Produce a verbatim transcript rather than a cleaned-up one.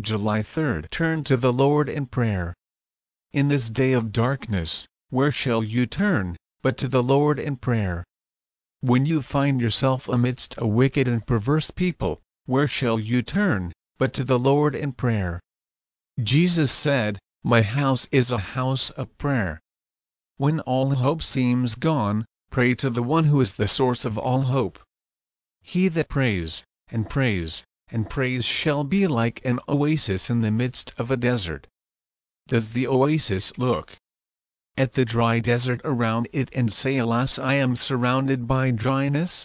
July third. Turn to the Lord in prayer. In this day of darkness, where shall you turn, but to the Lord in prayer? When you find yourself amidst a wicked and perverse people, where shall you turn, but to the Lord in prayer? Jesus said, "My house is a house of prayer." When all hope seems gone, pray to the one who is the source of all hope. He that prays, and prays, and prays shall be like an oasis in the midst of a desert. Does the oasis look at the dry desert around it and say, "Alas, I am surrounded by dryness"?